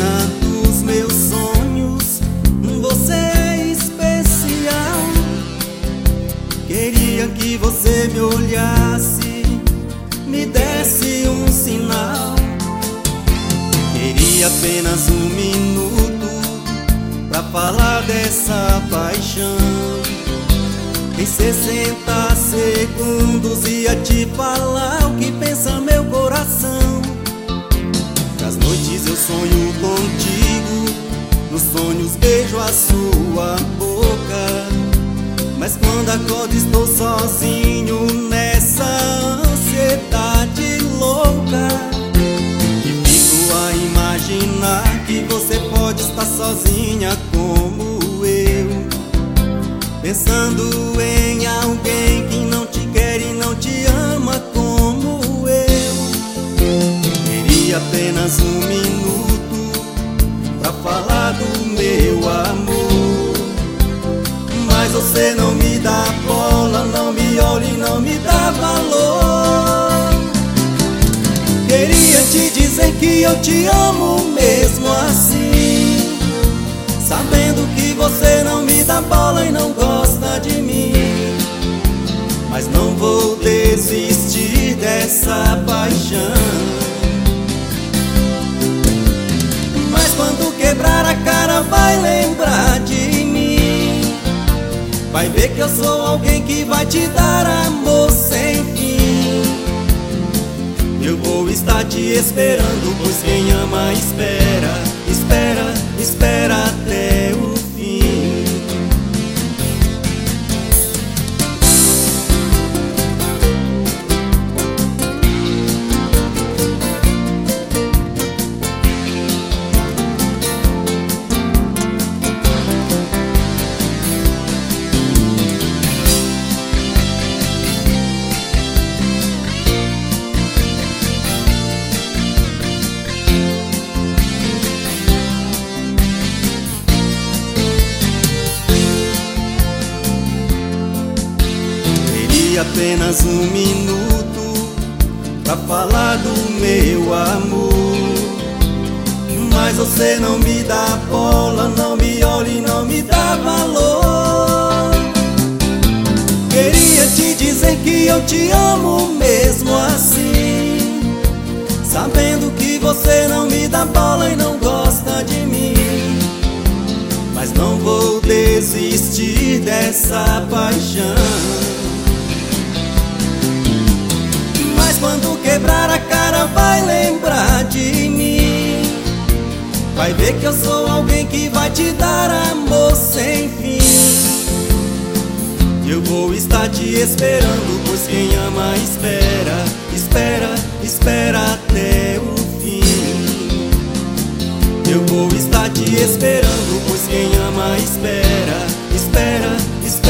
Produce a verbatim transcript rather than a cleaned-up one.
menina dos meus sonhos, você é especial. Queria que você me olhasse, me desse um sinal. Queria apenas um minuto pra falar dessa paixão. Em sessenta segundos ia te falar o que pensa meu coração. Nas noites eu sonho contigo, nos sonhos beijo a sua boca. Mas quando acordo estou sozinho nessa ansiedade louca. E fico a imaginar que você pode estar sozinha como eu, pensando em alguém que não te quer e não te ama como eu. Queria apenas um minuto pra falar do meu amor, mas você não me dá bola, não me olha e não me dá valor. Queria te dizer que eu te amo mesmo assim, sabendo que você não me dá bola e não gosta de mim. Mas não vou desistir dessa paixão. Mas quando quebrar a cara vai lembrar de mim, vai ver que eu sou alguém que vai te dar amor sem fim. Eu vou estar te esperando, pois quem ama espera, espera, espera até o fim. Apenas um minuto pra falar do meu amor, mas você não me dá bola, não me olha e não me dá valor. Queria te dizer que eu te amo mesmo assim, sabendo que você não me dá bola e não gosta de mim. Mas não vou desistir dessa paixão. Quando quebrar a cara vai lembrar de mim, vai ver que eu sou alguém que vai te dar amor sem fim. Eu vou estar te esperando, pois quem ama espera, espera, espera até o fim. Eu vou estar te esperando, pois quem ama espera, espera, espera